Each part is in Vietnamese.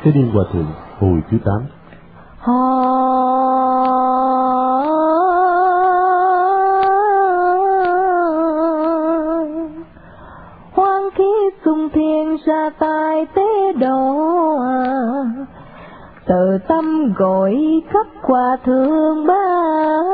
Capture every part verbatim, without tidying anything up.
Tế Điên Hòa Thượng hồi thứ tám. Hoang khí xung thiên ra tai tế độ, tự tâm gọi khắp hòa thượng ban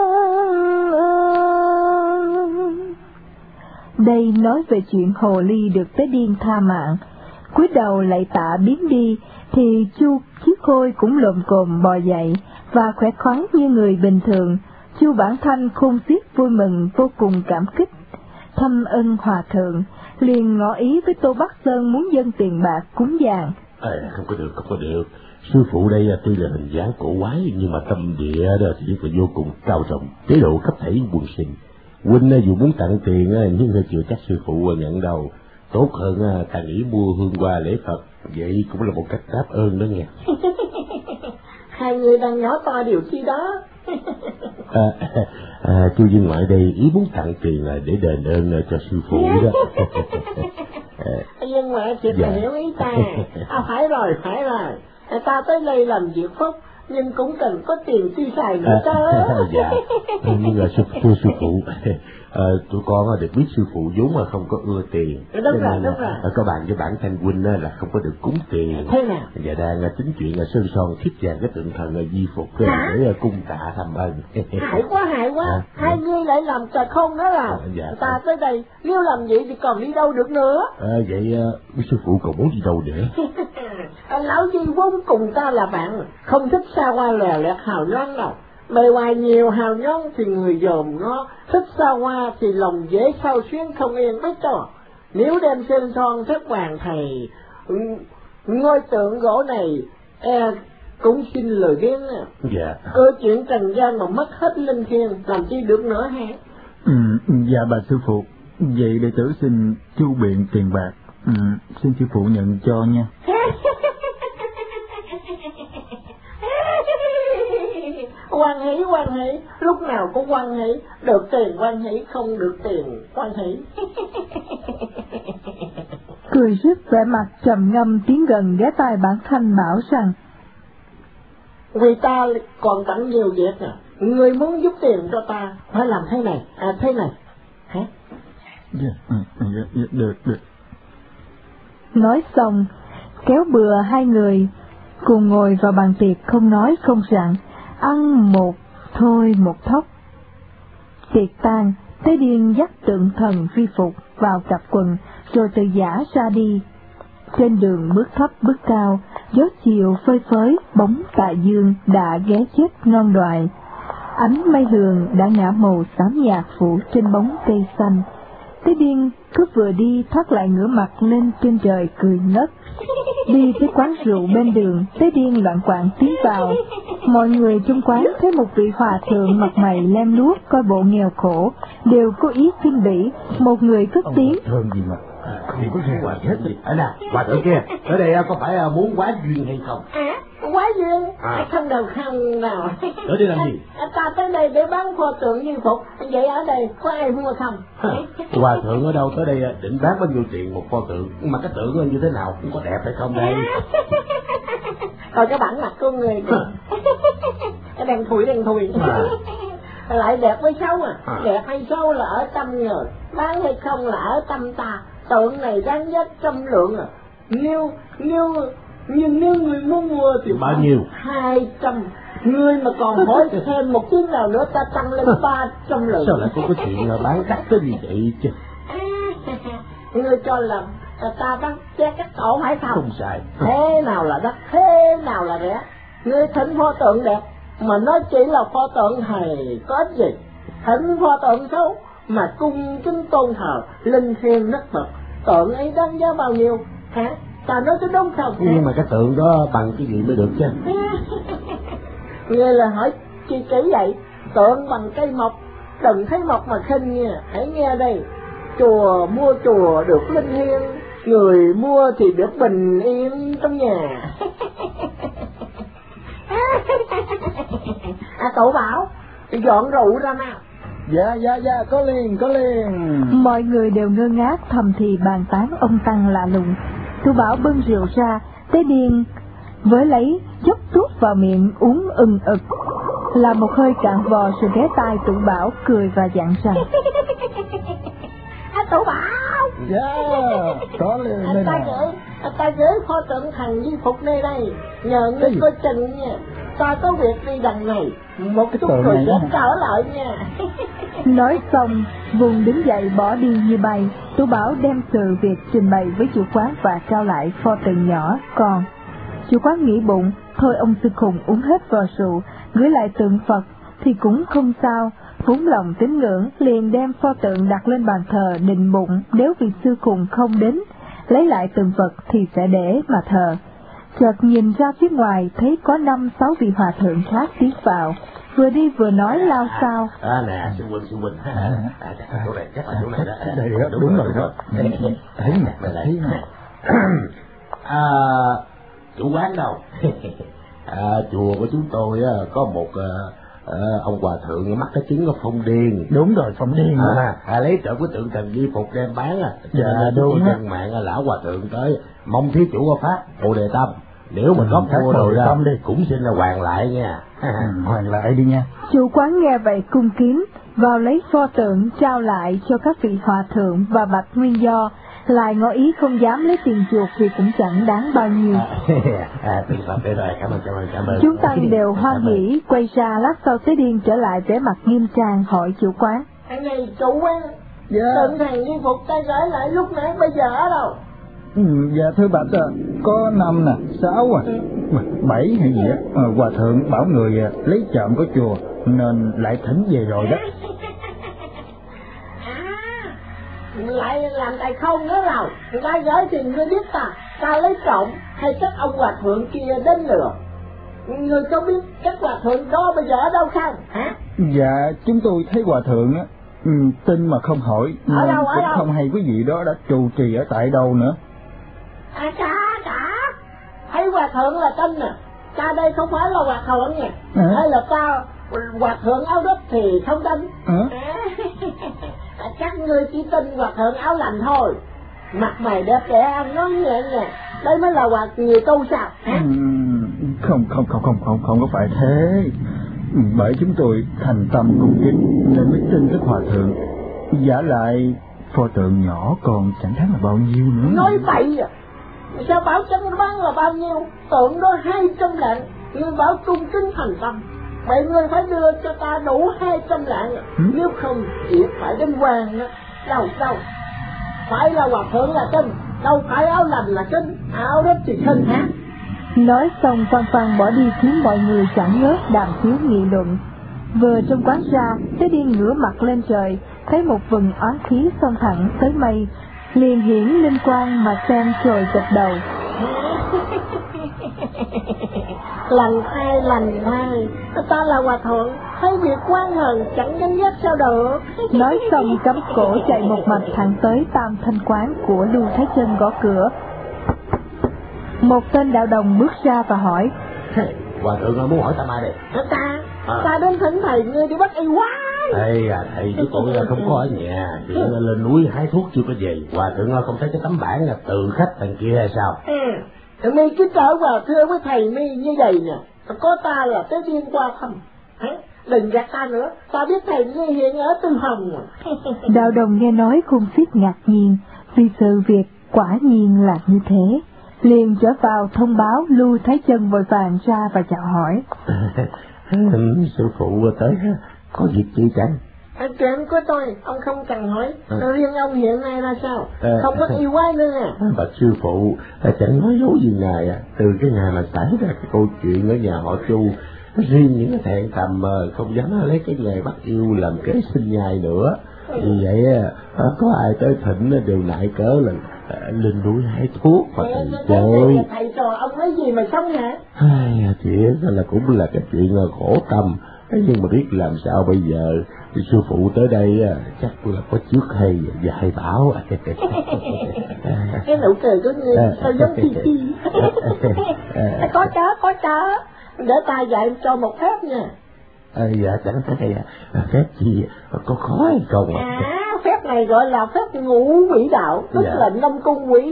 ơn. Đây nói về chuyện hồ ly được Tế Điên tha mạng, cúi đầu lạy tạ biến đi, thì Chu Chí Khôi cũng lồm cồm bò dậy và khỏe khoắn như người bình thường. Chu Bản Thanh khôn xiết vui mừng, vô cùng cảm kích, thâm ân hòa thượng, liền ngỏ ý với Tô Bắc Sơn muốn dâng tiền bạc cúng dường. À, không có được, không có được. Sư phụ đây tuy là hình dáng cổ quái nhưng mà tâm địa đó thì là vô cùng cao rộng, chế độ khắp thảy quần sinh. Huynh dù muốn tặng tiền nhưng chưa chắc sư phụ nhận đâu. Tốt hơn ta nghĩ mua hương hoa lễ Phật, vậy cũng là một cách đáp ơn đó nghe. Hai người đang nhỏ to điều chi đó. à, à, Chu Viên Ngoại đây ý muốn tặng tiền là để đền ơn cho sư phụ đó. Viên Ngoại thiệt là hiểu ý ta. À, phải rồi, phải rồi. Ta tới đây làm việc phúc, nhưng cũng cần có tiền tiêu xài nữa chứ. À, dạ, nhưng là sư phụ, sư phụ, à, tụi con được biết sư phụ vốn mà không có ưa tiền. Đúng rồi, đúng rồi. Có bạn với Bản Thanh huynh là không có được cúng tiền. Thế nào? Dạ đang tính chuyện là sơn son thiết vàng cái tượng thần di phục để cung tạ thầm ơn. Hại quá, hại quá. À, hai ngươi lại làm trò không đó là. À, dạ, ta à. Tới đây, nếu làm vậy thì còn đi đâu được nữa. À, vậy uh, sư phụ còn muốn đi đâu nữa? Lão Di vốn cùng ta là bạn, không thích xa hoa lè lẹt hào nhoáng đâu. Bề ngoài nhiều hào nhoáng thì người dòm nó, thích xa hoa thì lòng dễ sao xuyến không yên biết cho. Nếu đem sơn son thất vàng thầy, ngôi tượng gỗ này e cũng xin lời biếng. Dạ. Cơ chuyện trần gian mà mất hết linh thiêng, làm chi được nữa hả? Ừ, dạ bà sư phụ, vậy đệ tử xin chu biện tiền bạc, ừ, xin sư phụ nhận cho nha. Hoan hỷ, hoan hỷ, lúc nào cũng hoan hỷ, được tiền hoan hỷ, không được tiền hoan hỷ. Cười rứt vẻ mặt trầm ngâm tiến gần ghé tai Bản Thanh bảo rằng: Vì ta còn tặng nhiều việc à, người muốn giúp tiền cho ta phải làm thế này, à thế này. Hả? Dạ, ừ, dạ, dạ, được, được. Nói xong, kéo bừa hai người cùng ngồi vào bàn tiệc không nói không rằng, ăn một thôi một thóc. Tiệc tan, Tế Điên dắt tượng thần vi phục vào cặp quần rồi từ giã ra đi. Trên đường bước thấp bước cao, gió chiều phơi phới, bóng tà dương đã ghé chết non đoài. Ánh mây hường đã ngả màu xám nhạt phủ trên bóng cây xanh. Tế Điên cứ vừa đi thoát lại ngửa mặt lên trên trời cười ngất. Đi tới quán rượu bên đường, Tế Điên loạn quạng tiến vào. Mọi người trong quán thấy một vị hòa thượng mặt mày lem luốc, coi bộ nghèo khổ, đều có ý khinh bỉ. Một người cất tiếng: Thơm gì mà thì có chuyện hòa hết gì. Ở nè, hòa thượng kia, ở đây có phải muốn quá duyên hay không? À, quá duyên? À. Không đâu, không nào. Ở đây làm gì? À, ta tới đây để bán pho tượng như phục, vậy ở đây có ai mua không? Hòa thượng ở đâu tới đây định bán bao nhiêu tiền một pho tượng, mà cái tượng như thế nào, cũng có đẹp hay không đây? Coi cái bản mặt của người kìa. Cái đèn thùi đèn thùi. À. Lại đẹp với xấu à. à Đẹp hay xấu là ở tâm người, bán hay không là ở tâm ta. Tượng này đáng giá trăm lượng à. Nếu nếu nhưng nếu người muốn mua thì bao nhiêu? Hai trăm. Ngươi mà còn hỏi thêm một tiếng nào nữa ta tăng lên ba trăm lượng. Sao lại có cái chuyện là bán đắt tới như vậy chứ? Ngươi cho là ta bán che cắt cổ phải không? Không sai. Thế nào là đắt, thế nào là rẻ? Ngươi thỉnh pho tượng đẹp mà nó chỉ là pho tượng thầy có ích gì? Thỉnh pho tượng xấu mà cung kính tôn thờ linh thiêng đất Phật, tượng ấy đáng giá bao nhiêu hả? Ta nói có đúng không? Nhưng mà cái tượng đó bằng cái gì mới được chứ? Ngươi là hỏi chi kỹ vậy? Tượng bằng cây mộc, đừng thấy mộc mà khinh nha. Hãy nghe đây, chùa mua chùa được linh thiêng, người mua thì được bình yên trong nhà. À cậu bảo dọn rượu ra nào. Dạ dạ dạ, có liền có liền. Mọi người đều ngơ ngác thầm thì bàn tán ông tăng lạ lùng. Tôi bảo bưng rượu ra, Tế Điên với lấy dốc tuốt vào miệng uống ừng ực, là một hơi cạn vò rồi ghé tai Tụ Bảo cười và dặn rằng: anh Tụ Bảo, dạ có lên anh ta gửi anh ta gửi pho tượng thần di phục nơi đây, nhờ ngươi coi chừng nha, ta có việc đi đằng này, một chút rồi sẽ trở lại nha. Nói xong vùng đứng dậy bỏ đi như bay. Tụ Bảo đem sự việc trình bày với chủ quán và trao lại pho tượng nhỏ còn. Chủ quán nghĩ bụng, thôi ông sư khùng uống hết vò rượu, gửi lại tượng Phật thì cũng không sao. Vốn lòng tín ngưỡng liền đem pho tượng đặt lên bàn thờ, định bụng nếu vị sư khùng không đến lấy lại tượng Phật thì sẽ để mà thờ. Chợt nhìn ra phía ngoài thấy có năm sáu vị hòa thượng khác tiến vào, vừa đi vừa nói lao sao: À nè, sư huynh, sư huynh, à, à, chỗ này chắc là chỗ này đó. Đây đó, đúng rồi đó. Thấy nè, thấy nè. À, chủ quán đâu? À, chùa của chúng tôi á, có một à, à, ông hòa thượng mắc cái chứng phong điên. Đúng rồi, phong điên. À, à, lấy trộm cái tượng thần di phục đem bán à. Dạ đúng á. Trên mạng lão hòa thượng tới mong thí chủ có pháp Bồ Đề Tâm, nếu mà có mua đồ ra đi cũng xin là hoàn lại nha. Ừ, hoàn lại đi nha. Chủ quán nghe vậy cung kính vào lấy pho tượng trao lại cho các vị hòa thượng và bạch nguyên do, lại ngỏ ý không dám lấy tiền chuộc vì cũng chẳng đáng bao nhiêu. À, tiền Phật đây rồi, cảm ơn, cảm ơn, cảm ơn. Chúng tăng đều hoan hỉ, quay ra lát sau Tế Điên trở lại vẻ mặt nghiêm trang hỏi chủ quán: Anh này chủ quán, dạ. tượng thần di phục ta gửi lại lúc nãy bây giờ ở đâu? Ừ, dạ thưa bạch à, có năm nè, sáu à, bảy hay gì á, à, hòa thượng bảo người à, lấy trộm của chùa nên lại thỉnh về rồi đó. À, lại làm tài không nữa nào? Người ta gửi thì ngươi biết ta, ta lấy trộm hay các ông hòa thượng kia đến lừa? Người có biết các hòa thượng đó bây giờ ở đâu không? Hả? Dạ chúng tôi thấy hòa thượng á, ừ, tin mà không hỏi, ở đâu, ở cũng đâu? không hay quý vị đó đã trụ trì ở tại đâu nữa. À chà chà, thấy hòa thượng là tin nè, ta đây không phải là hòa thượng nha, à? Hay là ta hòa thượng áo đất thì không tin. À? À, chắc ngươi chỉ tin hòa thượng áo lành thôi, mặt mày đẹp đẽ ăn nói nhẹ nhàng, đây mới là hòa người tu sao? Hả? Ừ, không không không không không không có phải thế, bởi chúng tôi thành tâm cung kính nên mới tin các hòa thượng. Giả lại pho tượng nhỏ còn chẳng thấy là bao nhiêu nữa. Nói bậy à, sao bảo chân bán là bao nhiêu? Tượng đó hai trăm lạng, ngươi bảo cung kính thành tâm, vậy ngươi phải đưa cho ta đủ hai trăm lạng, ừ? Nếu không việc phải đến quan đó. Đâu đâu, phải là hòa thượng là tin, đâu phải áo lành là tin, áo đất thì tin hả? Nói xong Phan Phan bỏ đi khiến mọi người chẳng ngớt đàm tiếu nghị luận. Vừa trong quán ra, Tế Điên ngửa mặt lên trời, thấy một vầng oán khí xông thẳng tới mây, liền hiển linh quang mà xem rồi gật đầu. Lành thay lành thay, ta là hòa thượng, thấy việc quan hờn chẳng gánh vác sao được. Nói xong cắm cổ chạy một mạch thẳng tới Tam Thanh quán của Lưu Thái Chân gõ cửa. Một tên đạo đồng bước ra và hỏi: Hòa thượng muốn hỏi ta mai đây. Ta, à. ta đến thỉnh thầy ngươi đi bắt y quá. Thầy à, thầy chứ còn không có ở nhà, chỉ là lên núi hái thuốc chưa có về. Hòa thượng không thấy cái tấm bảng là từ khách thằng kia hay sao? Ừ, mi cứ trở vào thưa với thầy mi như vậy nè, có ta là Tế Điên qua thăm. Hả? Đừng gạt ta nữa, ta biết thầy ngươi hiện ở Tư Hồng. Đạo đồng nghe nói khôn xiết ngạc nhiên, vì sự việc quả nhiên là như thế. Liền trở vào thông báo. Lưu Thái Chân vội vàng ra và chào hỏi. Sư phụ tới, có việc chi chẳng? À, chuyện của tôi, ông không cần hỏi. À. Riêng ông hiện nay là sao? À, không có yêu quái nữa à? Bạch sư phụ, chẳng nói dối gì ngài à. Từ cái ngày mà xảy ra cái câu chuyện ở nhà họ Chu, riêng những cái thẹn thầm không dám lấy cái nghề bắt yêu làm kế sinh nhai nữa. Vì vậy có ai tới thỉnh đều nại cớ là lên núi hái thuốc và thầy chơi. Thầy trò ông nói gì mà xong hả? Ai, thì là cũng là cái chuyện khổ tâm. Nhưng mà biết làm sao bây giờ, thì sư phụ tới đây chắc là có trước hay dạy bảo. Cái nụ cười của ngươi sao giống chi chi. Có chớ, có chớ, để ta dạy cho một phép nha. À, dạ chẳng thấy phép gì có khó hay không? À, phép này gọi là phép ngũ quỷ đạo, tức dạ. là năm cung quỷ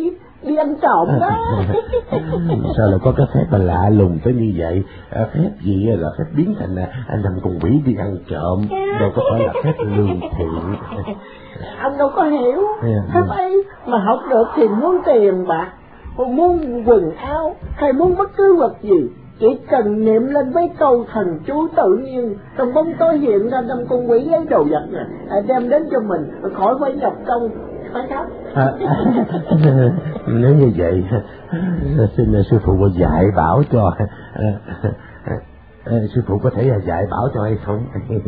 đi ăn trộm đó. Sao lại có cái phép mà lạ lùng tới như vậy? À, phép gì là phép biến thành anh nằm cùng quỷ đi ăn trộm, đâu có phải là phép lương thiện. Anh đâu có hiểu. Phép ấy mà học được thì muốn tiền bạc, muốn quần áo hay muốn bất cứ vật gì, chỉ cần niệm lên mấy câu thần chú tự nhiên trong bóng tối hiện ra năm con quỷ lấy đồ vật này đem đến cho mình, khỏi phải nhập công, phải không? À, nếu như vậy xin sư phụ dạy bảo cho. À, à, à, sư phụ có thể dạy bảo cho hay không?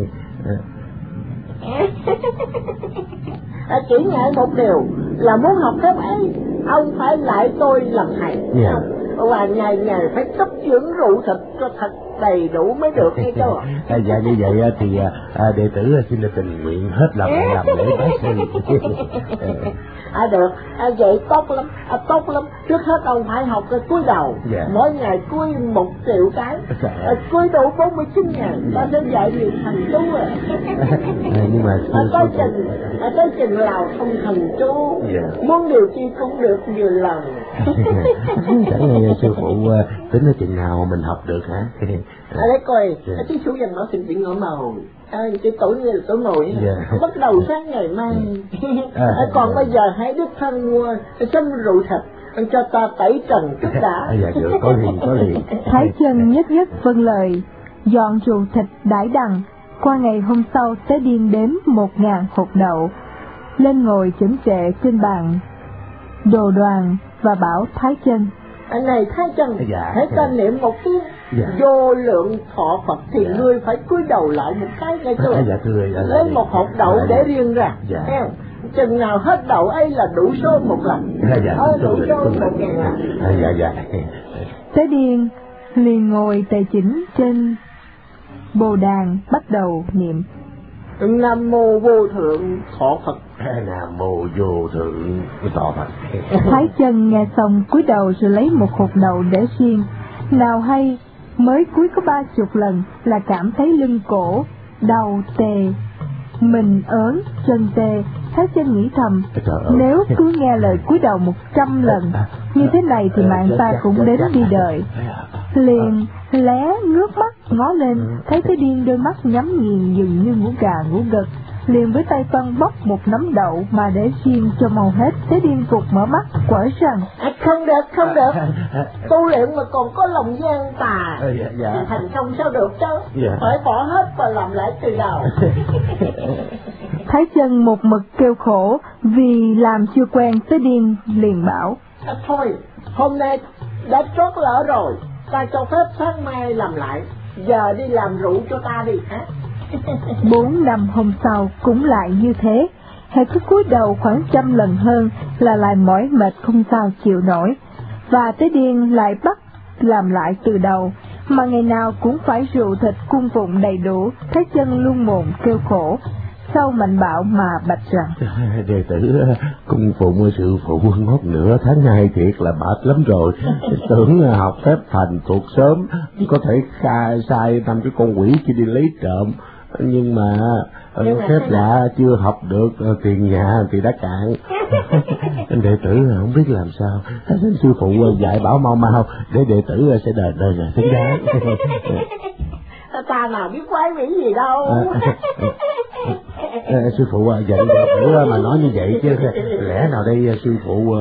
À, chỉ ngại một điều là muốn học phép ấy, ông phải lại tôi làm thầy. Yeah. Và ngày ngày phải cấp dưỡng rượu thịt cho thật đầy đủ mới được hay chưa? À, dạ như vậy thì à, đệ tử xin tình nguyện hết lòng làm lễ bái sư. À được, à, vậy tốt lắm, à, tốt lắm. Trước hết ông phải học cái cúi đầu. Yeah. Mỗi ngày cúi một triệu cái. À, cúi đủ bốn mươi chín ngày, ta sẽ dạy niệm thần chú rồi. À, nhưng mà à, tới chừng, à, tới chừng nào không thần chú, yeah. Muốn điều chi cũng được nhiều lần. Chẳng nghe sư phụ tính ở chừng nào mình học được hả? À đấy coi, yeah. Cái chú dành nó xin bị ngỡ màu. À, cái tuổi này là tuổi mùi, yeah. Bắt đầu sáng ngày mai. À, à, còn à, bây giờ hãy đích thân mua sâm rượu thịt cho ta tẩy trần chút đã. À, dạ được, có liền, có liền. Thái Chân nhất nhất vâng lời, dọn rượu thịt đãi đằng. Qua ngày hôm sau, Tế Điên đếm một ngàn hột đậu, lên ngồi chỉnh trệ trên bàn đồ đoàn và bảo Thái Chân: anh này Thái Chân, dạ, hãy ta niệm một tiếng dạ. Vô lượng thọ Phật thì dạ. Ngươi phải cúi đầu lại một cái ngay chưa? Dạ, thưa, dạ, lấy một hột đậu dạ, để riêng ra. Dạ. Em, chừng nào hết đậu ấy là đủ số một lần. Dạ, dạ, ờ, đủ số một ngàn lần. À, dạ, dạ. Tế Điên liền ngồi tề chỉnh trên bồ đàn bắt đầu niệm: Nam mô vô thượng thọ Phật. Nam mô vô thượng thọ Phật. Thái Chân nghe xong cúi đầu rồi lấy một hột đậu để riêng. Nào hay mới cúi có ba chục lần là cảm thấy lưng cổ đầu tê, mình ớn, chân tê. Thái Chân nghĩ thầm, nếu cứ nghe lời cúi đầu một trăm lần như thế này thì mạng ta cũng đến đi đời. Liền lé ngước mắt ngó lên, thấy Tế Điên đôi mắt nhắm nghiền dường như ngủ gà ngủ gật, liền với tay toan bóc một nắm đậu mà để riêng cho màu hết. Tế Điên vụt mở mắt quở rằng: à, không được, không được, tu luyện mà còn có lòng gian tà thì thành công sao được chứ? Phải bỏ hết và làm lại từ đầu. Thái Chân một mực kêu khổ vì làm chưa quen. Tế Điên liền bảo: à, thôi hôm nay đã trót lỡ rồi, ta cho phép sáng mai làm lại, giờ đi làm rượu cho ta đi hả? Bốn năm hôm sau cũng lại như thế, hễ cứ cúi đầu khoảng trăm lần hơn là lại mỏi mệt không sao chịu nổi, và Tế Điên lại bắt làm lại từ đầu, mà ngày nào cũng phải rượu thịt cung phụng đầy đủ. Thái Chân luôn mồm kêu khổ, sau mạnh bạo mà bạch rằng: đệ tử cung phụng sư phụ ngót nửa tháng nay thiệt là mệt lắm rồi, tưởng học phép thành thuộc sớm có thể khai sai năm cái con quỷ kia đi lấy trộm, nhưng mà phép lạ chưa học được, tiền nhà thì đã cạn. Đệ tử không biết làm sao, xin sư phụ dạy bảo mau mau để đệ tử sẽ đời đời là xứng đáng. Ta nào biết quái quỷ gì đâu. À, à, à, sư phụ dạy đệ tử mà nói như vậy chứ lẽ nào đây sư phụ.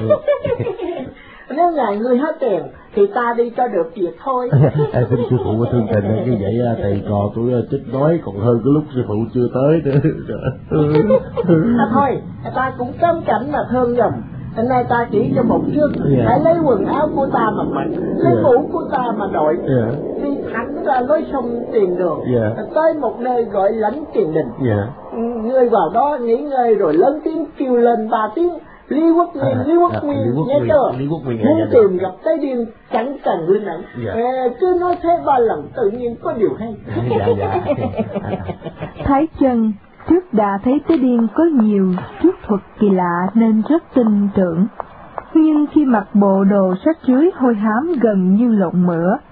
Nếu ngài ngươi hết tiền thì ta đi cho được việc thôi. À, xin sư phụ thương tình như vậy, thầy trò tôi chết đói còn hơn cái lúc sư phụ chưa tới nữa. À, thôi ta cũng cấm cảnh mà thương giùm. Hôm nay ta chỉ cho một trước, yeah. Hãy lấy quần áo của ta mà mặc, lấy yeah. Mũ của ta mà đội, yeah. Đi thẳng ra lối sông Tiền Đường, yeah. Tới một nơi gọi Lãnh Tiền Đình, yeah. Ngươi vào đó nghỉ ngơi rồi lớn tiếng kêu lên ba tiếng: Lý Quốc Nguyên, à, Lý Quốc Nguyên, à, nghe chưa? Muốn tìm gặp Tế Điên chẳng cần linh ảnh, yeah. À, cứ nói thế ba lần tự nhiên có điều hay. Dạ, dạ. Thái Chân trước đã thấy Tế Điên có nhiều trút thuật kỳ lạ nên rất tin tưởng, nhưng khi mặc bộ đồ rách rưới hôi hám gần như lộn mửa,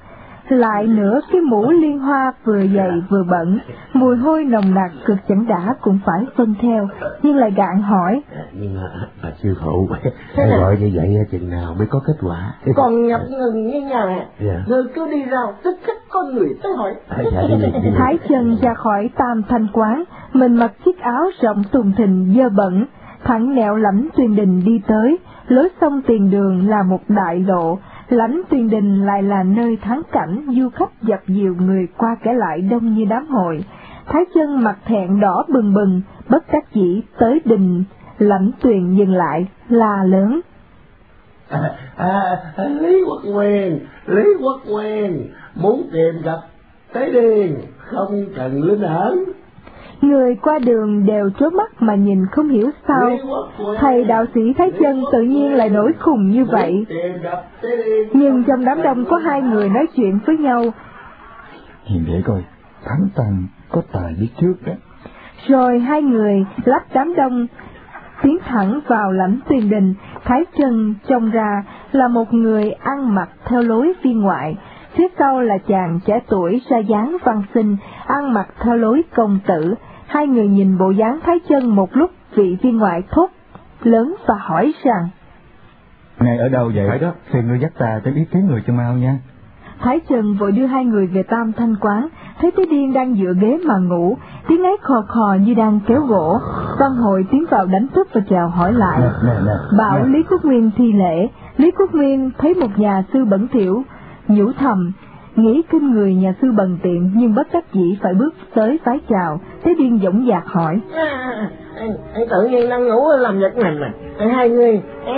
lại nữa cái mũ liên hoa vừa dày vừa bẩn, mùi hôi nồng nặc cực chẳng đã cũng phải phân theo, nhưng lại gạn hỏi. Nhưng mà, mà sư phụ, thầy gọi như vậy chừng nào mới có kết quả? Còn ngập ngừng như nhà dạ. Rồi cứ đi ra tức khắc có người tới hỏi. À, dạ, đi, đi, đi. Thái Chân ra khỏi Tam Thanh quán, mình mặc chiếc áo rộng tùng thình dơ bẩn, thẳng nẻo Lãnh Tuyên Đình đi tới. Lối sông tiền đường là một đại lộ, Lãnh Tuyên Đình lại là nơi thắng cảnh, du khách dập dìu người qua kẻ lại đông như đám hội. Thái Chân mặt thẹn đỏ bừng bừng, bất đắc dĩ tới đình. Lãnh Tuyền dừng lại, la lớn. À, à, Lý Quốc Nguyên, Lý Quốc Nguyên, muốn tìm gặp Tế Điền, không cần linh ẩn. Người qua đường đều trố mắt mà nhìn không hiểu sao thầy đạo sĩ Thái Chân tự nhiên lại nổi khùng như vậy. Nhưng trong đám đông có hai người nói chuyện với nhau. Hiền đệ coi, Thánh Tăng có tài biết trước đó. Rồi hai người lách đám đông tiến thẳng vào Lãnh Tuyên Đình. Thái Chân trông ra là một người ăn mặc theo lối viên ngoại, phía sau là chàng trẻ tuổi ra dáng văn sinh, ăn mặc theo lối công tử. Hai người nhìn bộ dáng Thái Chân một lúc, vị viên ngoại thốt lớn và hỏi rằng: Ngài ở đâu vậy? Đó, phiền ngươi dắt ta tới ý kiến người cho mau nha. Thái Chân vội đưa hai người về Tam Thanh quán, thấy Tế Điên đang dựa ghế mà ngủ, tiếng ấy khò khò như đang kéo gỗ. Văn Hội tiến vào đánh thức và chào hỏi lại, nè, nè, nè, bảo nè. Lý Quốc Nguyên thi lễ. Lý Quốc Nguyên thấy một nhà sư bẩn thỉu, nhủ thầm, nghĩ kinh người nhà sư bần tiện, nhưng bất đắc dĩ phải bước tới vái chào. Tế Điên dõng dạc hỏi: à, anh, anh tự nhiên đang ngủ làm giật mình mà hai người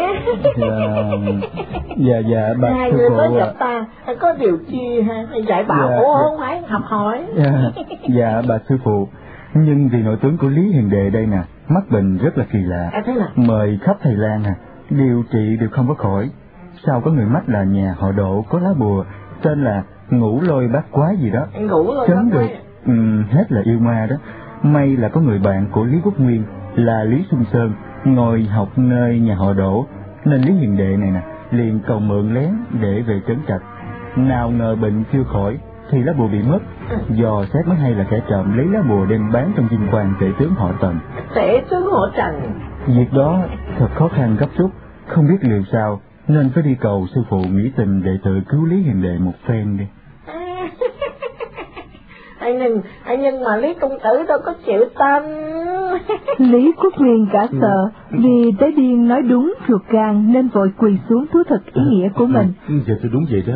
dạ dạ bà hai sư người phụ tới gặp ta có điều chi ha dạy bảo dạ, ủa không phải học hỏi. dạ, dạ bà sư phụ, nhưng vì nội tướng của Lý Hiền Đệ đây nè mắc bệnh rất là kỳ lạ. À, thế nào? Mời khắp Thầy Lang nè, điều trị đều không có khỏi. Sao có người mắc là nhà họ Độ có lá bùa tên là ngũ lôi bát quái gì đó, chấn được ừ, hết là yêu ma đó. May là có người bạn của Lý Quốc Nguyên là Lý Xuân Sơn ngồi học nơi nhà họ Đỗ, nên Lý Hiền Đệ này nè liền cầu mượn lén để về trấn trạch. Nào ngờ bệnh chưa khỏi thì lá bùa bị mất, dò xét mới hay là kẻ trộm lấy lá bùa đem bán trong dinh quan tể tướng họ Tần. Tể tướng họ Trần. Việc đó thật khó khăn gấp rút, không biết liệu sao, nên phải đi cầu sư phụ nghĩ tình đệ tử cứu Lý Hiền Đệ một phen đi. Anh nhưng, anh nhưng mà Lý công tử đâu có chịu tâm. Lý Quốc Nguyên cả sợ, vì Tế Điên nói đúng ruột gan nên vội quỳ xuống thú thực ý nghĩa của mình. Giờ tôi đúng vậy đó.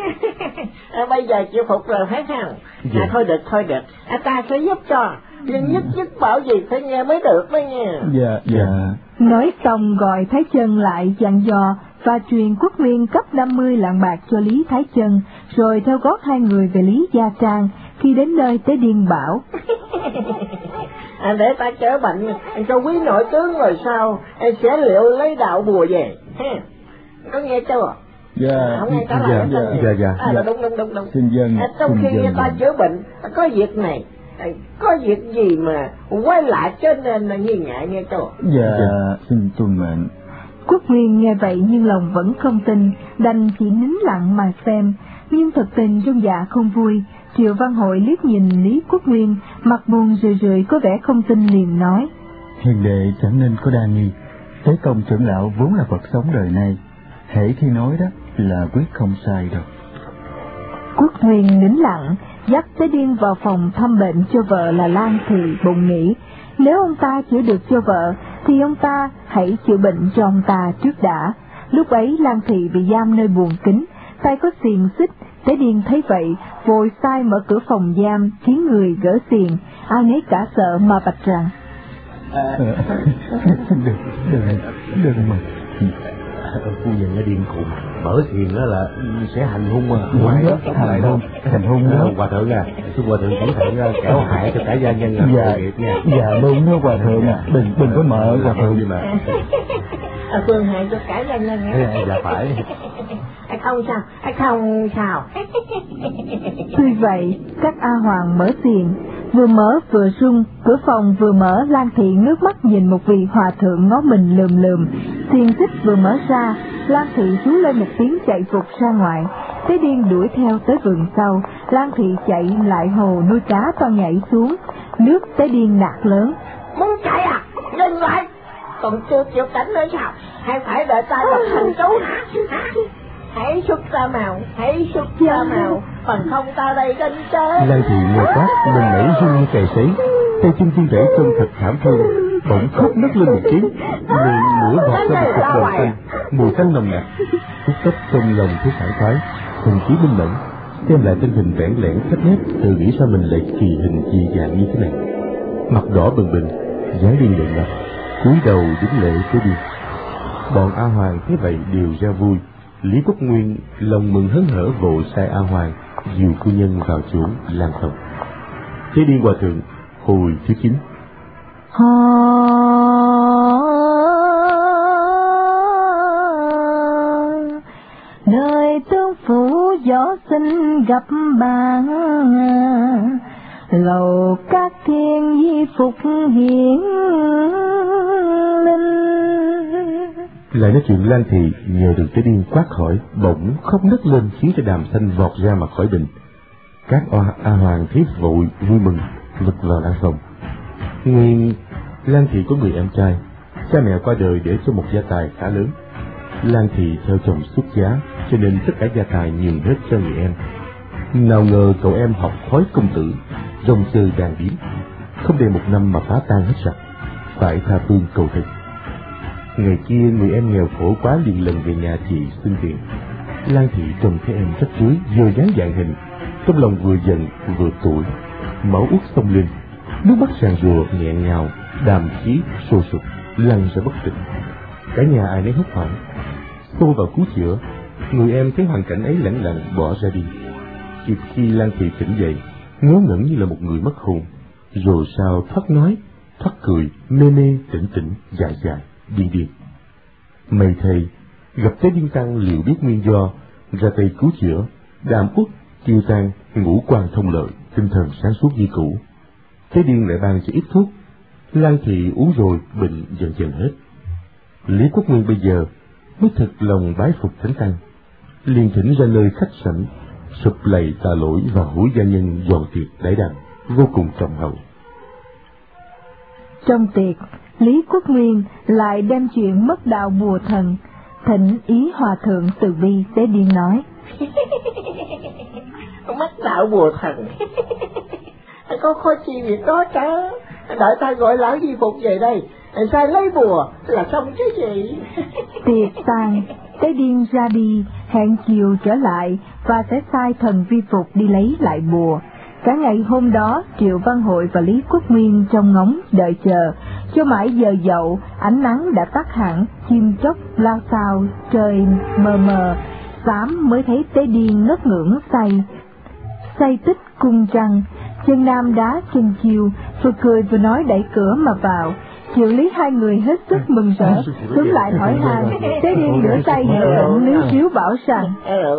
À, bây giờ chịu phục rồi phải không? À, thôi được, thôi được, à, ta sẽ giúp cho. Nhưng nhất nhất bảo gì phải nghe mới được đó nha. Dạ, dạ. Nói xong gọi Thái Chân lại dặn dò và truyền Quốc Nguyên cấp năm mươi lạng bạc cho Lý Thái Chân, rồi theo gót hai người về Lý Gia Trang. Khi đến nơi, Tế Điên bảo: à, để ta chữa bệnh cho quý nội tướng rồi sau sẽ liệu lấy đạo bùa về. Có nghe chưa? Dạ, không nghe trả dạ, lời dạ, dạ, dạ, à, dạ. đúng đúng đúng đúng. Xin dân, à, trong xin khi dân, người ta dân. chữa bệnh có việc này, có việc gì mà quay lại cho nên là nghi ngại nghe chưa? Dạ, dạ. Xin tuân mệnh. Quốc Nguyên nghe vậy nhưng lòng vẫn không tin, đành chỉ nín lặng mà xem, nhưng thật tình trong dạ không vui. Triệu Văn Hội liếc nhìn Lý Quốc Nguyên, mặt buồn rười rượi có vẻ không tin, liền nói: Hiền đệ chẳng nên có đa nghi, Tế Công trưởng lão vốn là Phật sống đời này, hễ khi nói đó là quyết không sai đâu. Quốc Nguyên nín lặng, dắt Tế Điên vào phòng thăm bệnh cho vợ là Lan Thị, bụng nghĩ nếu ông ta chữa được cho vợ thì ông ta hãy chữa bệnh cho ông ta trước đã. Lúc ấy Lan Thị bị giam nơi buồng kính, tay có xiềng xích. Tế Điên thấy vậy vội sai mở cửa phòng giam, khiến người gỡ xiềng. Ai nấy cả sợ mà bạch rằng: à, được, được, được mà. Phu nhân ở điên khùng, mở xiềng đó là sẽ hành hung mà. Ngoài đó hành hung, hành hung đó. Hòa thượng à, sư hòa thượng cẩn thận kẻo hại cho cả gia nhân là dạ, nghiệp nha. Dạ đúng đó hòa thượng à, đừng đừng có mở hòa thượng gì mà. À, phương hại cho cả gia nhân á. Dạ phải. À, không sao, à, không sao. Tuy vậy, các A Hoàng mở xiềng, vừa mở vừa rung, cửa phòng vừa mở, Lan Thị nước mắt nhìn một vị hòa thượng ngó mình lườm lườm. Xiềng xích vừa mở ra, Lan Thị rú lên một tiếng chạy vụt ra ngoài. Tế Điên đuổi theo tới vườn sau. Lan Thị chạy lại hồ nuôi cá to nhảy xuống. Nước Tế Điên nạt lớn: Muốn chạy à? Dừng lại! Còn chưa chịu cảnh nữa sao? Hay phải đợi ta lập thành chú hả? Hãy xuất ra màu, hãy xuất ra màu, phần không ta đây đánh chết. Lan Thị nghe quát, mình nảy rung như cày sấy, tay chân tiên rễ trông thật thảm thương, bỗng khóc nấc lên một tiếng, miệng mũi vọt ra một cục đầu xanh, mùi tanh nồng nặc, xúc cấp trong lòng thứ sảng khoái, thần trí minh mẫn, xem lại tên hình vẽn lẽn sắc nét, tự nghĩ sao mình lại kỳ hình kỳ dạng như thế này. Mặt đỏ bừng bừng, Giáng Điên nhận mặt, cúi đầu đứng lễ Tế Điên. Bọn A Hoàng thấy vậy đều ra vui. Lý Quốc Nguyên lòng mừng hớn hở vội sai A Hoàng dìu phu nhân vào chỗ lan phòng. Tế Điên Hòa Thượng hồi thứ chín. Hò đời tương phủ gió sinh gặp bạn, lầu các thiên di phục hiển linh. Lại nói chuyện Lan Thị nhờ được Tế Điên quát khỏi, bỗng khóc nấc lên khiến cho Đàm Xanh vọt ra mà khỏi bệnh. Các A Hoàng thấy vội vui mừng lật vào lan phòng. Nguyên Lan Thị có người em trai, cha mẹ qua đời để cho một gia tài khá lớn. Lan Thị theo chồng xuất giá, cho nên tất cả gia tài nhường hết cho người em. Nào ngờ cậu em học khói công tử, rong chơi đàn điếm, không đầy một năm mà phá tan hết sạch, phải tha phương cầu thực. Ngày kia người em nghèo khổ quá liền lần về nhà chị xin tiền. Lan Thị trông thấy em rất cưới, vừa dáng dạng hình, trong lòng vừa giận vừa tủi, máu uất sông lên, nước mắt sàn rùa nghẹn ngào, đàm khí sôi sục, lăn ra bất tỉnh. Cả nhà ai nấy hốt hoảng, xô vào cứu chữa. Người em thấy hoàn cảnh ấy lẳng lặng bỏ ra đi. Kịp khi Lan Thị tỉnh dậy, ngớ ngẩn như là một người mất hồn, rồi sao thoát nói, thoát cười, mê mê tỉnh tỉnh, dài dài, điên điên. May thầy gặp Tế Điên Tăng liệu biết nguyên do, ra tay cứu chữa, đàm uất tiêu tan, ngũ quan thông lợi, tinh thần sáng suốt như cũ. Tế Điên lại ban cho ít thuốc, Lan Thị uống rồi bệnh dần dần hết. Lý Quốc Nguyên bây giờ mới thật lòng bái phục Thánh Tăng, liền thỉnh ra nơi khách sảnh, sụp lạy tạ lỗi và hối gia nhân dọn tiệc đãi đàn vô cùng trọng hậu. Trong tiệc, Lý Quốc Nguyên lại đem chuyện mất đạo bùa thần, thỉnh ý Hòa Thượng từ bi. Tế Điên nói: Mất đạo bùa thần có khó chi việc đó cả. Đợi ta gọi lão di phục về đây, sai lấy bùa là xong chứ gì. Tiệc tàn, Tế Điên ra đi, hẹn chiều trở lại và sẽ sai thần vi phục đi lấy lại bùa. Cả ngày hôm đó, Triệu Văn Hội và Lý Quốc Nguyên trong ngóng đợi chờ, cho mãi giờ dậu, ánh nắng đã tắt hẳn, chim chóc lao xao, trời mờ mờ, xám mới thấy Tế Điên ngất ngưỡng say, say tích cung trăng, chân nam đá chân chiêu, vừa cười vừa nói đẩy cửa mà vào. Triệu Lý hai người hết sức mừng rỡ, xuống lại hỏi han. Tế Điên rửa tay vừa động líu xíu bảo rằng: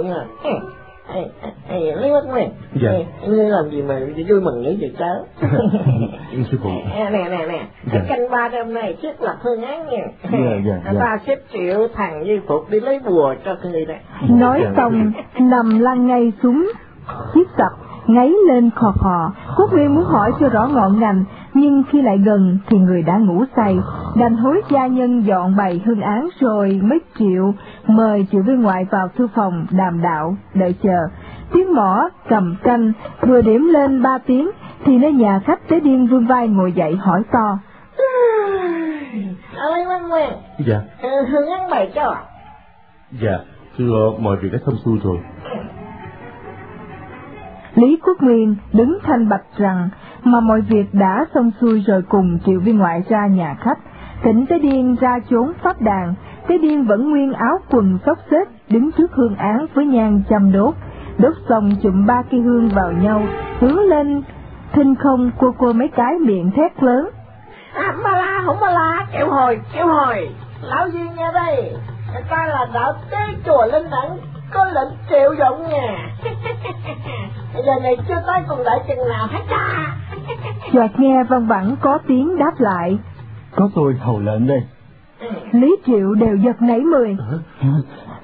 Lý Quốc Nguyên, dạ. Ngươi làm gì mà vui mừng nghĩ vậy cháu? Sư phụ. Nè nè nè, dạ. Canh ba đêm nay thiết lập phương án nha. Dạ, dạ, dạ. Ta xếp Triệu thằng Di Phục đi lấy bùa cho ngươi đây. Nói xong nằm lăn ngay xuống chiếc sập, ngáy lên khò khò. Quốc Nguyên muốn hỏi cho rõ ngọn ngành, nhưng khi lại gần thì người đã ngủ say, đành hối gia nhân dọn bày hương án rồi mới chịu mời Triệu Viên Ngoại vào thư phòng đàm đạo đợi chờ. Tiếng mõ cầm canh vừa điểm lên ba tiếng thì nơi nhà khách Tế Điên vươn vai ngồi dậy hỏi to: Ơi Văn Nguyên. Dạ. Hương án bày cho. Dạ, thưa mọi việc đã xong xuôi rồi. Lý Quốc Nguyên đứng thanh bạch rằng mà mọi việc đã xong xuôi rồi, cùng Triệu Viên Ngoại ra nhà khách, thỉnh Tế Điên ra chốn pháp đàn. Tế Điên vẫn nguyên áo quần xốc xếch đứng trước hương án với nhang châm đốt, đốt xong chụm ba cây hương vào nhau, hướng lên thinh không, cua cua mấy cái miệng thét lớn: À, ba la không ba la, triệu hồi triệu hồi, lão Duy nghe đây, ta là đạo tế chùa Linh Đẳng, có lệnh triệu giọng nha. Bây giờ này chưa tới cùng đợi chừng nào hết ta. Chợt nghe văng vẳng có tiếng đáp lại: Có tôi hầu lệnh đây. Lý Triệu đều giật nảy mười.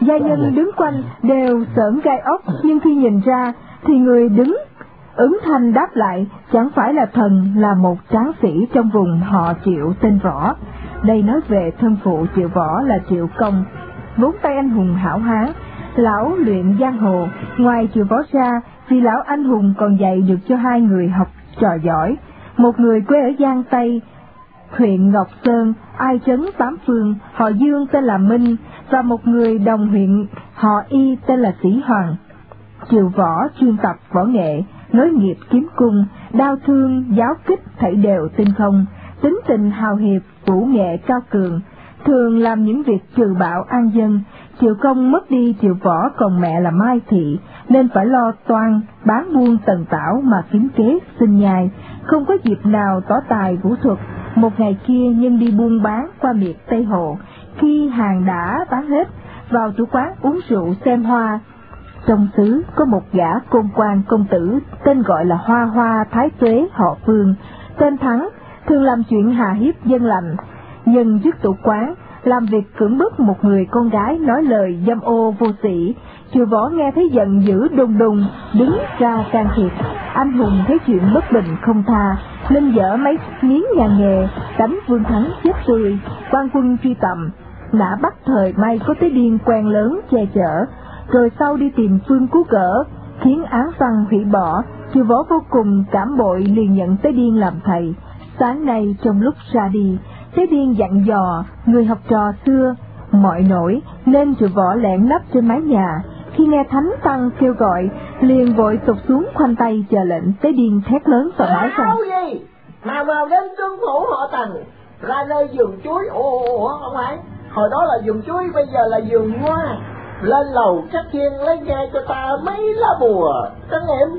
Gia nhân đứng quanh đều sởn gai ốc, nhưng khi nhìn ra thì người đứng ứng thanh đáp lại chẳng phải là thần, là một tráng sĩ trong vùng họ Triệu tên Võ. Đây nói về thân phụ Triệu Võ là Triệu Công, vốn tay anh hùng hảo hán, lão luyện giang hồ. Ngoài Triệu Võ ra, vì lão anh hùng còn dạy được cho hai người học trò giỏi, một người quê ở Giang Tây, huyện Ngọc Sơn, ai trấn tám phương, họ Dương tên là Minh, và một người đồng huyện họ Y tên là Sĩ Hoàng. Triệu Võ chuyên tập võ nghệ, nối nghiệp kiếm cung, đao thương, giáo kích thảy đều tinh thông, tính tình hào hiệp, vũ nghệ cao cường, thường làm những việc trừ bạo an dân. Triệu Công mất đi Triệu Võ còn mẹ là Mai Thị, nên phải lo toan bán buôn tần tảo mà kiếm kế sinh nhai, không có dịp nào tỏ tài vũ thuật. Một ngày kia nhân đi buôn bán qua miệt Tây Hồ, khi hàng đã bán hết, vào chủ quán uống rượu xem hoa. Trong xứ có một gã côn quan công tử tên gọi là Hoa Hoa Thái Tuế họ Phương, tên Thắng, thường làm chuyện hà hiếp dân lành. Nhân dứt tủ quán, làm việc cưỡng bức một người con gái nói lời dâm ô vô sĩ. Triệu Võ nghe thấy giận dữ đùng đùng, đứng ra can thiệp. Anh hùng thấy chuyện bất bình không tha, nên dở mấy miếng nhà nghề, đánh Vương Thắng chết tươi. Quan quân truy tầm, nã bắt thời may có Tế Điên quen lớn che chở, rồi sau đi tìm Phương cứu cỡ, khiến án văn hủy bỏ. Triệu Võ vô cùng cảm bội, liền nhận Tế Điên làm thầy. Sáng nay trong lúc ra đi, Tế Điên dặn dò người học trò xưa mọi nỗi, nên Triệu Võ lẻn nấp trên mái nhà. Khi nghe thánh tăng kêu gọi, liền vội tụt xuống khoanh tay chờ lệnh. Tế Điên thét lớn và nói rằng: gì mà vào đến tướng phủ họ Tần, ra nơi vườn chuối. Ồ, ồ, không phải, hồi đó là vườn chuối, bây giờ là vườn hoa. Lên lầu chắc thiên lấy nghe cho ta mấy lá bùa các em,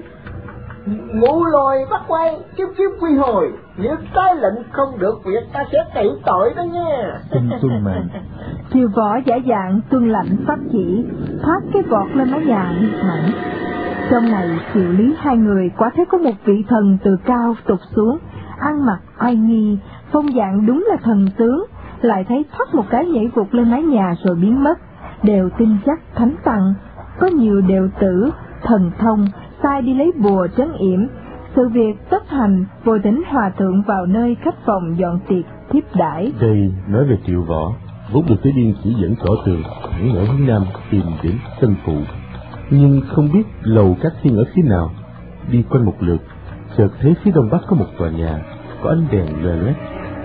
ngũ lôi bắt quay, kiếp kiếp quy hồi. Nếu trái lệnh không được việc, ta sẽ trị tội đó nha. Xin tuân mệnh. Triệu Võ giả dạng tuân lệnh pháp chỉ, thoát cái vọt lên mái nhà nghiệt mảnh. Trong này Triệu Lý hai người quả thấy có một vị thần từ cao tụt xuống, ăn mặc oai nghi, phong dạng đúng là thần tướng. Lại thấy thoát một cái nhảy vụt lên mái nhà rồi biến mất. Đều tin chắc thánh tăng, có nhiều đều tử thần thông, sai đi lấy bùa trấn yểm. Sự việc tất thành, vội thỉnh hòa thượng vào nơi khách phòng dọn tiệc tiếp đãi. Đây nói về Triệu Võ, vốn được Tế Điên chỉ dẫn tỏ tường thẳng ở hướng nam tìm đến Tân Phụ, nhưng không biết lầu các thiên ở phía nào. Đi quanh một lượt, chợt thấy phía đông bắc có một tòa nhà có ánh đèn lờ lét,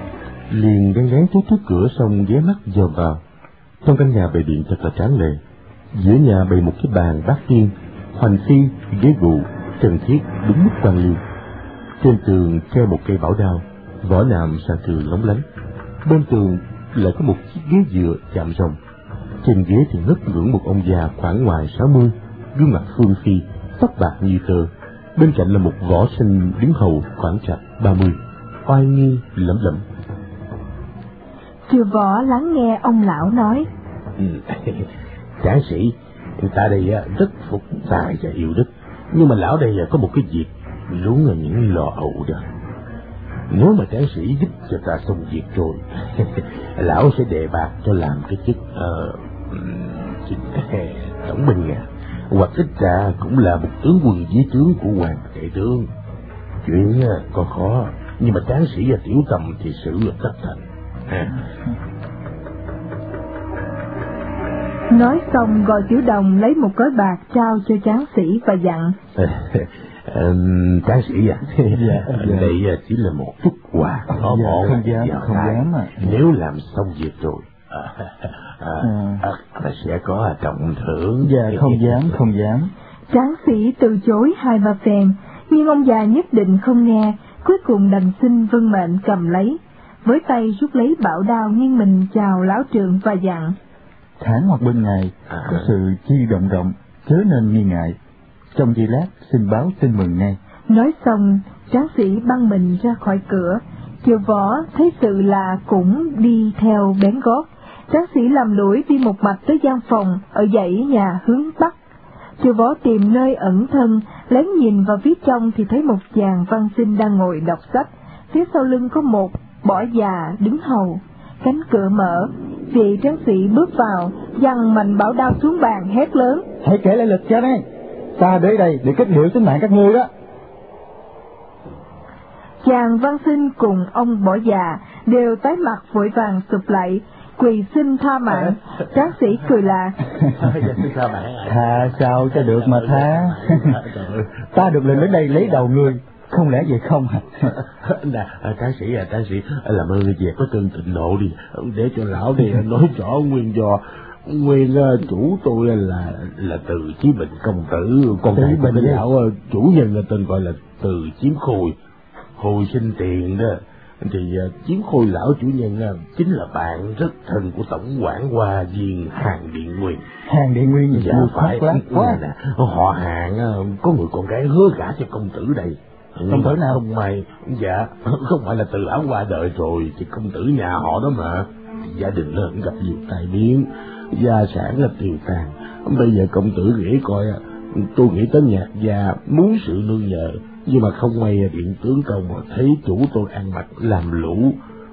liền đen lén trốn trước cửa, xong ghé mắt dòm vào. Trong căn nhà bày biện thật là tráng lệ, giữa nhà bày một cái bàn bát tiên, hoành phi, ghế gù, trần thiết đúng mức quan liêu. Trên tường treo một cây bảo đao, vỏ nạm sàn tường lóng lánh. Bên tường lại có một chiếc ghế dựa chạm rồng. Trên ghế thì ngất ngưỡng một ông già khoảng ngoài sáu mươi, gương mặt phương phi, tóc bạc như tơ. Bên cạnh là một võ sinh đứng hầu khoảng chạc ba mươi, oai nghi lẩm lẩm. Triệu Võ lắng nghe ông lão nói: ừ, Tráng sĩ, ta đây rất phục tài và yêu đức, nhưng mà lão đây có một cái việc luôn là những lò ẩu đó. Nếu mà tráng sĩ giúp cho ta xong việc rồi, lão sẽ đề bạc cho làm cái chức uh, chức tổng binh ngà, hoặc ít ra cũng là một tướng quân dưới trướng của hoàng tể tướng. Chuyện còn khó, nhưng mà tráng sĩ và tiểu tầm thì sự là tất thành. À. Nói xong gọi Tiểu Đồng lấy một gói bạc trao cho tráng sĩ và dặn: tráng sĩ à, dạ, dạ. Đây chỉ là một chút quà có dạ, mọn, không dám, không dám à. Nếu làm xong việc rồi à, à, à, à, sẽ có trọng thưởng. Dạ, không dám, không dám. Tráng sĩ từ chối hai ba phen, nhưng ông già nhất định không nghe, cuối cùng đành xin vâng mệnh cầm lấy. Với tay rút lấy bảo đao, nghiêng mình chào lão trưởng và dặn: Tháng hoặc bên ngày à. Có sự chi động rộng, chớ nên nghi ngại. Trong giây lát xin báo tin mừng ngay. Nói xong, tráng sĩ băng mình ra khỏi cửa. Triệu Võ thấy sự là cũng đi theo bén gót. Tráng sĩ làm lũi đi một mạch tới gian phòng ở dãy nhà hướng bắc. Triệu Võ tìm nơi ẩn thân, lén nhìn vào phía trong thì thấy một chàng văn sinh đang ngồi đọc sách. Phía sau lưng có một bỏ già đứng hầu. Cánh cửa mở, vị tráng sĩ bước vào, giằng mạnh bảo đao xuống bàn hét lớn: Hãy kể lại lịch cho đây, ta đến đây để kết liễu tính mạng các ngươi đó. Chàng văn sinh cùng ông bỏ già đều tái mặt vội vàng sụp lại, quỳ xin tha mạng. Tráng sĩ cười là: Tha sao cho được mà tha. Ta được lệnh đến đây lấy đầu ngươi, không lẽ vậy không hả? Nè, tráng sĩ à, tráng sĩ, làm ơn về có cơn thịnh nộ đi, để cho lão đi nói rõ nguyên do. Nguyên chủ tôi là là Từ Chí Bình công tử, còn Từ Bình lão chủ nhân là tên gọi là Từ Chiếm Khôi, hồi sinh tiền đó. Thì Chiếm Khôi lão chủ nhân chính là bạn rất thân của tổng quản hoa viên Hàn Điện Nguyên. Hàn Điện Nguyên dạ phải quá nè, họ Hàn có người con gái hứa gả cho công tử đây. Công tử nào? Không may, dạ không phải là Từ lão qua đời rồi, thì công tử nhà họ đó mà. Gia đình lớn gặp nhiều tai biến, gia sản là tiêu tan. Bây giờ công tử nghĩ coi, tôi nghĩ tới Nhạc gia muốn sự nương nhờ, nhưng mà không may điện tướng công mà thấy chủ tôi ăn mặc làm lũ,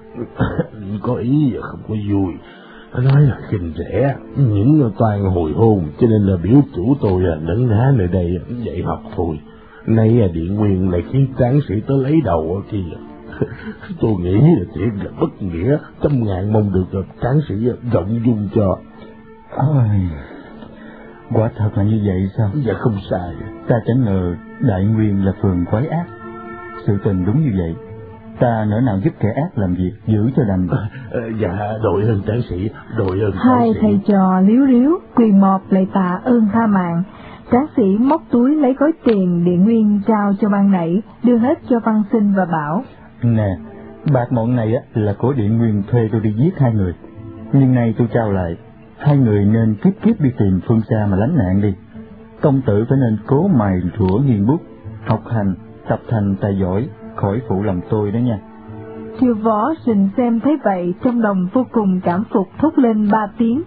có ý không có vui, nói là khinh rẻ, những toàn hồi hôn, cho nên là biểu chủ tôi là nấn ná nơi đây dạy học thôi. Nay Điện Nguyên lại khiến tráng sĩ tới lấy đầu thì tôi nghĩ là thiệt là bất nghĩa, trăm ngàn mong được tráng sĩ rộng dung cho. Ôi, quả thật là như vậy sao? Dạ không sai. Ta chẳng ngờ Đại Nguyên là phường quái ác. Sự tình đúng như vậy, ta nỡ nào giúp kẻ ác làm việc giữ cho đành. À, dạ đội ơn tráng sĩ, đội ơn. Hai thầy trò líu ríu quỳ mọp lại tạ ơn tha mạng. Tráng sĩ móc túi lấy gói tiền Điện Nguyên trao cho ban nãy, đưa hết cho Văn Sinh và bảo: Nè, bạc mọn này á là của Điện Nguyên thuê tôi đi giết hai người, nhưng nay tôi trao lại, hai người nên kiếp kiếp đi tìm phương xa mà lánh nạn đi. Công tử phải nên cố mài rũa nghiền bút, học hành, tập thành tài giỏi, khỏi phụ lòng tôi đó nha. Triều Võ Sình xem thấy vậy, trong lòng vô cùng cảm phục, thốt lên ba tiếng: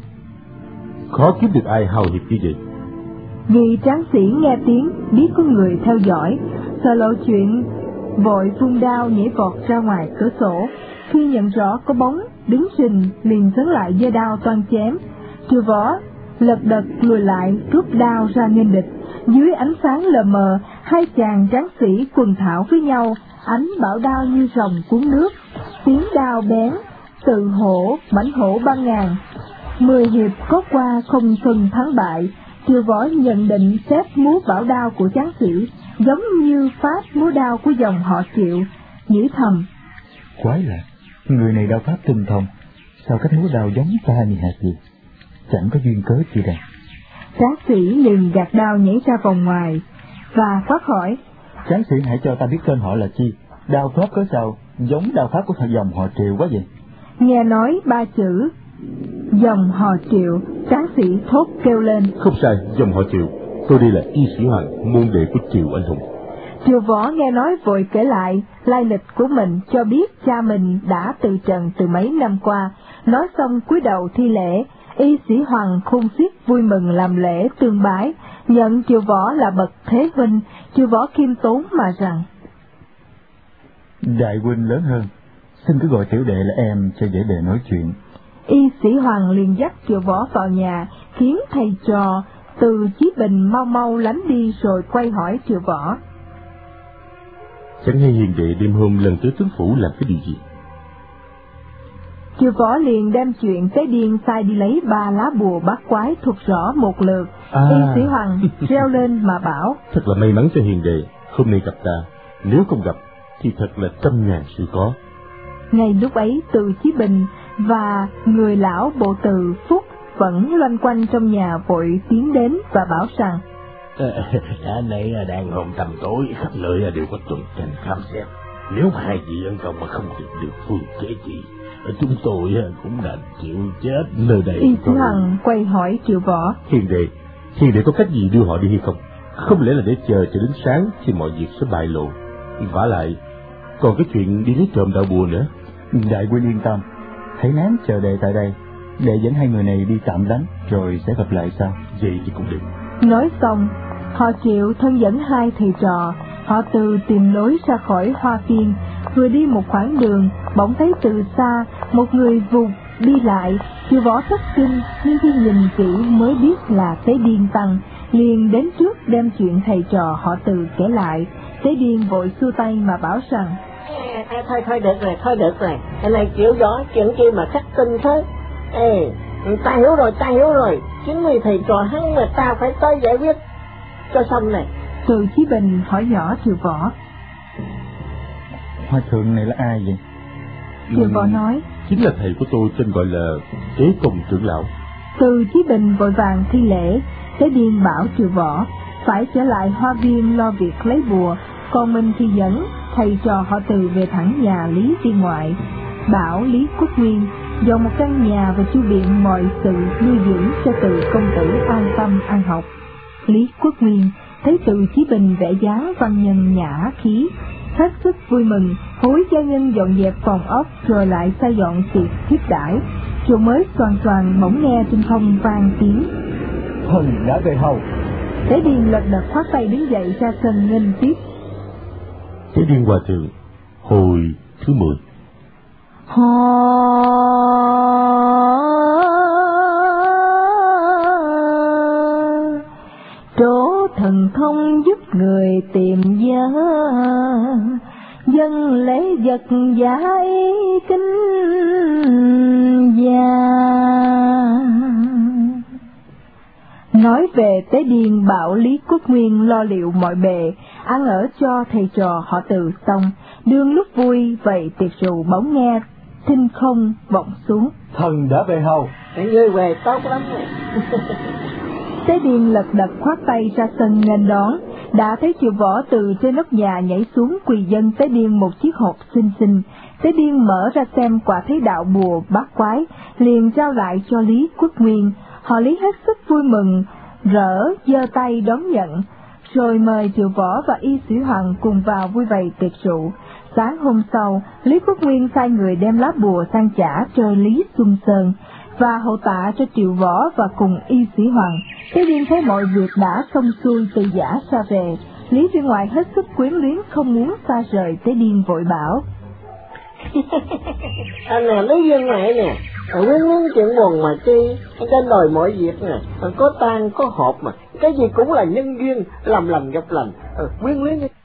Khó kiếm được ai hào hiệp như vậy. Vì tráng sĩ nghe tiếng biết có người theo dõi, sợ lộ chuyện, vội vung đao nhảy vọt ra ngoài cửa sổ. Khi nhận rõ có bóng đứng sình, liền sấn lại giơ đao toan chém. Triều Võ lật đật lùi lại, rút đao ra nghênh địch. Dưới ánh sáng lờ mờ, hai chàng tráng sĩ quần thảo với nhau, ánh bảo đao như rồng cuốn nước, tiếng đao bén, tự hổ mãnh hổ ban ngàn. Mười hiệp có qua không phân thắng bại. Triều Võ nhận định phép múa bảo đao của tráng sĩ giống như pháp múa đao của dòng họ Triệu, nghĩ thầm: Quái lạ, người này đao pháp tinh thông, sao cách múa đao giống ta như hạt gì? Chẳng có duyên cớ gì đây. Tráng sĩ liền gạt đao nhảy ra vòng ngoài và phát hỏi: Tráng sĩ hãy cho ta biết tên họ là chi, đao pháp có sao giống đao pháp của dòng họ Triệu quá vậy? Nghe nói ba chữ dòng họ Triệu, tráng sĩ thốt kêu lên: Không sai, dòng họ Triệu, tôi đây là Y Sĩ Hoàng, môn đệ của Triệu anh hùng. Triều Võ nghe nói vội kể lại lai lịch của mình, cho biết cha mình đã từ trần từ mấy năm qua. Nói xong cúi đầu thi lễ. Y Sĩ Hoàng khôn xiết vui mừng làm lễ tương bái, nhận Triều Võ là bậc thế huynh. Triều Võ khiêm tốn mà rằng: Đại huynh lớn hơn, xin cứ gọi tiểu đệ là em cho dễ bề nói chuyện. Y Sĩ Hoàng liền dắt Triều Võ vào nhà, khiến thầy trò Từ Chí Bình mau mau lánh đi, rồi quay hỏi Triều Võ: Chẳng hay hiền đệ đêm hôm lần tới tướng phủ làm cái điều gì? Triều Võ liền đem chuyện Tế Điên sai đi lấy ba lá bùa bát quái thuộc rõ một lượt. À. Y Sĩ Hoàng reo lên mà bảo: Thật là may mắn cho hiền đệ, hôm nay gặp ta, nếu không gặp thì thật là trăm ngàn sự có. Ngay lúc ấy Từ Chí Bình và người lão bộ Từ Phúc vẫn loanh quanh trong nhà vội tiến đến và bảo rằng: À, này đang hôm tầm tối, khắp nơi đều có tuần cảnh khám xét. Nếu mà hai vị ân công mà không tìm được phương kế trị, chúng tôi cũng đã chịu chết nơi đây. Y Sĩ Hằng quay hỏi Triệu Võ: Hiền đệ, hiền đệ có cách gì đưa họ đi hay không? Không lẽ là để chờ cho đến sáng thì mọi việc sẽ bại lộ? Vả lại, còn cái chuyện đi lấy trộm đạo bùa nữa. Đại huynh yên tâm, hãy nán chờ đệ tại đây, để dẫn hai người này đi tạm lánh, rồi sẽ gặp lại sau. Vậy thì cũng được. Nói xong, họ Triệu thân dẫn hai thầy trò, họ Từ tìm lối ra khỏi Hoa Viên. Vừa đi một khoảng đường, bỗng thấy từ xa một người vụt Đi lại, Triệu Võ thất kinh, nhưng khi nhìn kỹ mới biết là Tế Điên Tăng, liền đến trước đem chuyện thầy trò họ Từ kể lại. Tế Điên vội xua tay mà bảo rằng: Ê, thôi thôi được rồi, thôi được rồi, cái này Triệu Võ chuyện chi mà thất kinh thế? Ê, ta hiểu rồi, ta hiểu rồi, chính vì thầy trò hắn mà ta phải tới giải quyết cho xong này. Từ Chí Bình hỏi nhỏ Triệu Võ: Hòa thượng này là ai vậy? Triệu Võ nói: Chính là thầy của tôi, tên gọi là Kế Công trưởng lão. Từ Chí Bình vội vàng thi lễ. Tế Điên bảo Triệu Võ phải trở lại hoa viên lo việc lấy bùa, còn mình thì dẫn thầy trò họ Từ về thẳng nhà Lý Viên Ngoại, bảo Lý Quốc Nguyên dọn một căn nhà và chu biện mọi sự nuôi dưỡng cho Từ công tử an tâm ăn học. Lý Quốc Nguyên thấy Từ Chí Bình vẽ dáng văn nhân nhã khí, hết sức vui mừng, hối gia nhân dọn dẹp phòng ốc rồi lại xây dọn tiệc tiếp đãi, rồi mới soàn soàn bỗng nghe trên không vang tiếng: Thần đã về hầu. Tế Điên lật đật khoát tay đứng dậy ra sân nghênh tiếp. Tế Điên Hòa thượng hồi thứ mười. Ho trổ thần thông giúp người tìm giá, dân lễ vật giải kinh gia. Nói về Tế Điên bảo Lý Quốc Nguyên lo liệu mọi bề, ăn ở cho thầy trò họ Từ xong, đương lúc vui vậy tiệc rượu bỗng nghe thinh không vọng xuống: Thần đã về hầu. Ngươi về tốt lắm rồi. Tế Điên lật đật khoát tay ra sân nghênh đón, đã thấy Triệu Võ từ trên nóc nhà nhảy xuống quỳ dâng Tế Điên một chiếc hộp xinh xinh. Tế Điên mở ra xem quả thấy đạo bùa bát quái, liền trao lại cho Lý Quốc Nguyên. Họ Lý hết sức vui mừng, rỡ giơ tay đón nhận, rồi mời Triệu Võ và Y Sĩ Hoàng cùng vào vui vầy tiệc rượu. Sáng hôm sau, Lý Quốc Nguyên sai người đem lá bùa sang trả cho Lý Xuân Sơn và hậu tạ cho Triệu Võ và cùng Y Sĩ Hoàng. Tế Điên thấy mọi việc đã xong xuôi từ giả ra về, Lý Viên Ngoại hết sức quyến luyến không muốn xa rời. Tế Điên vội bảo: Anh nè, Lý Viên Ngoại nè, quyến luyến chuyện buồn mà chi, trên đời mọi việc nè, có tan có hộp mà, cái gì cũng là nhân duyên, làm lành gặp lành, quyến luyến